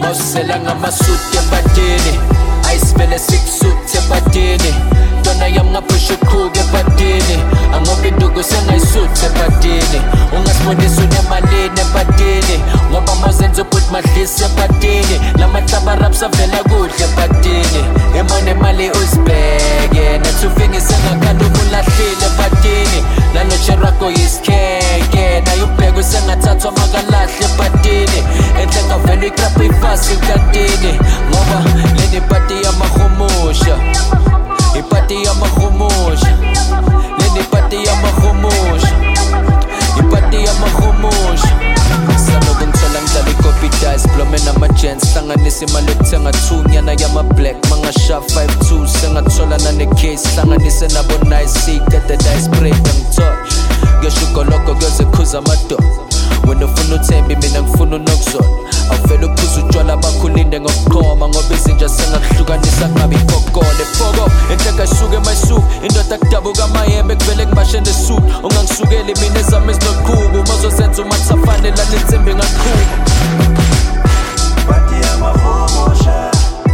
Mawusela ngamasuti ebadini ayisivele sikusuthe ebadini Dona yam ngapusha uqhuke ebadini Angoba induku sengayisuthe ebadini Ungasibonisa unemalini ebadini Ngoba mawuzenza ubhuti madlisa ebadini Lamahlaba raps avela kudla ebadini Imone imali uzibheke Nathi ufingi sengakhala ubulahlile ebadini Lalo Cherako yiskeke Naye ubheke usengathathwa makalahle ebadini Enhle ngavela ikraphu ifasi ekantini Ngoba leni ipati yamahumusha Ipati yamahumusha Leni ipati yamahumusha Ipati yamahumusha Sanoku ngithola ngidlala i-copy dice Blome nama-gents Hlanganisa imali yokuthenga 2 nyana yama-black Mangasha 5-2 Sengathola nane-case Hlanganise nabo nice Qede dice break angithola Ngesho ugoloko kuyoze khuza amadoda Wena ufuna uthembi mina ngifuna unokuzola Awuvele uphuza utshwala bakho ulinde ngokuqhoma Ngoba izinja sengakuhlukanisa kungabi ifokole Foko enhleka isuke mayisuke Indoda kudabuka amayembe kuvele kubashe nesuku Ungangisukeli mina ezami ezinoqhubu Mazozenza umathafane lana insimbi ngaqhuba Ipati yamahumusha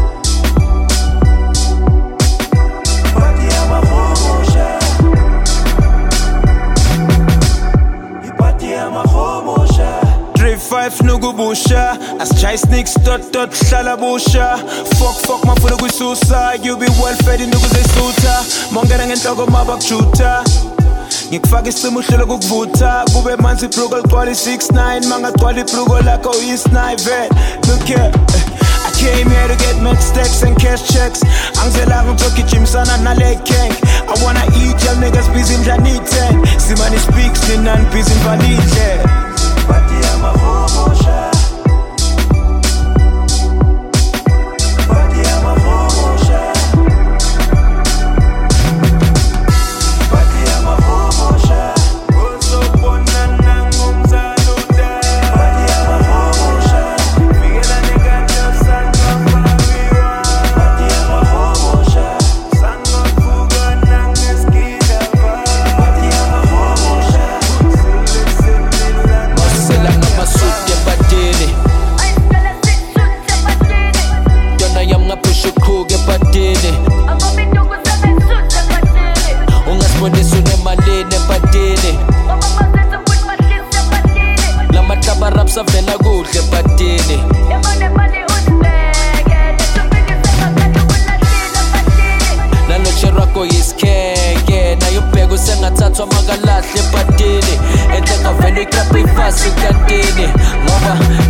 Ipati yamahumusha Ipati yamahumusha 3-5 nukubusha Asijaya sneaks dot hlala busha Fuck mafuna kuyisusa You be well fed induku zayisutha Mongena ngenhloko mabakujuta Ngikufaka isimo uhlelo kukuvuta Kube manzi ibruko ligcwala 6-9 Mangagcwala ibruko lakho uyisnipe Look here I came here to get mad stacks and cash checks Angizelanga ukuzogijimsana nale gang I wanna eat y'all niggas busy mdlani 10 Simani speaks ninani busy mvalidle Ipati yamahumusha Ipati yamahumusha Ipati yamahumusha Uzobonana ngumzaluda Ipati yamahumusha Fikela neganyo sangafariwa Ipati yamahumusha Sangavuka nangeskidava Ipati yamahumusha Mawusela ngamasuti ebadini Dona yam ngapusha uqhuke ebadini Ungasibonisa unemalini ebadini Lamahlaba raps avela kudla ebadini Lalo Cherako yiskeke Naye ubheke usengathathwa makalahle ebadini Enhle ngavela ikraphu ifasi ekantini Ngoba